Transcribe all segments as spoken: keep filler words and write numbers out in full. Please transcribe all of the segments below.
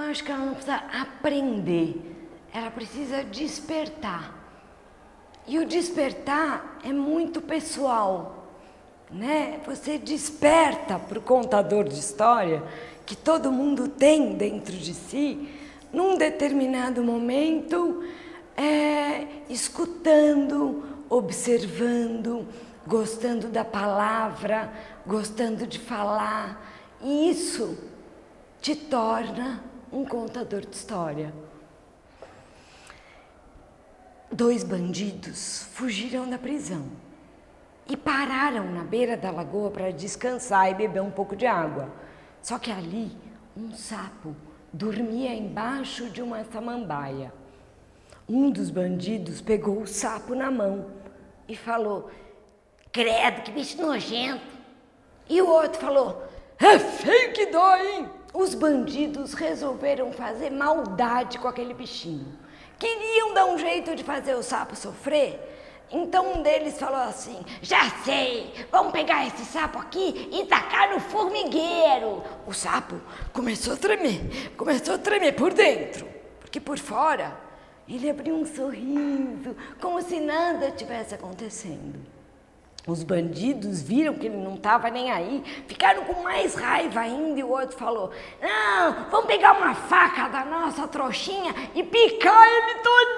acho que ela não precisa aprender, ela precisa despertar. E o despertar é muito pessoal, né? Você desperta para o contador de história, que todo mundo tem dentro de si, num determinado momento, é, escutando, observando, gostando da palavra, gostando de falar. E isso te torna um contador de história. Dois bandidos fugiram da prisão e pararam na beira da lagoa para descansar e beber um pouco de água. Só que ali, um sapo dormia embaixo de uma samambaia. Um dos bandidos pegou o sapo na mão e falou: credo, que bicho nojento. E o outro falou: é feio que dói, hein? Os bandidos resolveram fazer maldade com aquele bichinho. Queriam dar um jeito de fazer o sapo sofrer. Então um deles falou assim: já sei, vamos pegar esse sapo aqui e tacar no formigueiro. O sapo começou a tremer, começou a tremer por dentro, porque por fora ele abriu um sorriso, como se nada tivesse acontecendo. Os bandidos viram que ele não estava nem aí, ficaram com mais raiva ainda, e o outro falou: não, vamos pegar uma faca da nossa trouxinha e picar ele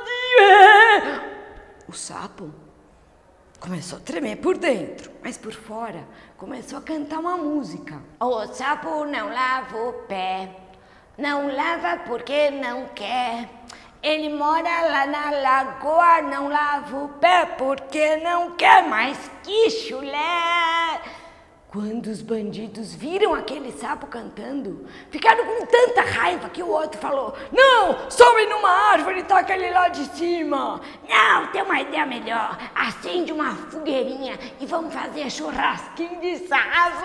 todinho. O sapo começou a tremer por dentro, mas por fora começou a cantar uma música. O sapo não lava o pé, não lava porque não quer. Ele mora lá na lagoa, não lava o pé porque não quer mais, que chulé! Quando os bandidos viram aquele sapo cantando, ficaram com tanta raiva que o outro falou: não, sobe numa árvore e taca ele lá de cima. Não, tem uma ideia melhor, acende uma fogueirinha e vamos fazer churrasquinho de sasa.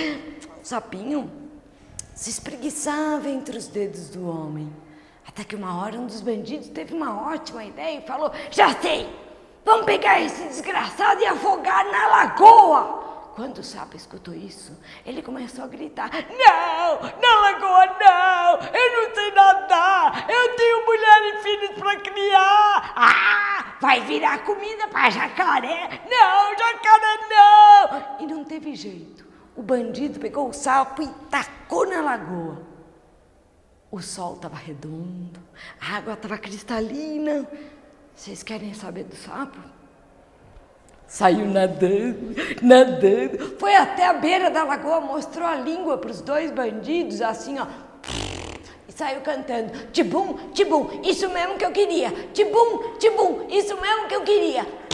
O sapinho se espreguiçava entre os dedos do homem. Até que uma hora um dos bandidos teve uma ótima ideia e falou: já sei, vamos pegar esse desgraçado e afogar na lagoa. Quando o sapo escutou isso, ele começou a gritar: não, na lagoa não, eu não sei nadar, eu tenho mulher e filhos para criar. Ah, vai virar comida para jacaré, não, jacaré não. E não teve jeito, o bandido pegou o sapo e tacou na lagoa. O sol estava redondo, a água estava cristalina. Vocês querem saber do sapo? Saiu nadando, nadando, foi até a beira da lagoa, mostrou a língua para os dois bandidos, assim, ó, e saiu cantando: tibum, tibum, isso mesmo que eu queria, tibum, tibum, isso mesmo que eu queria.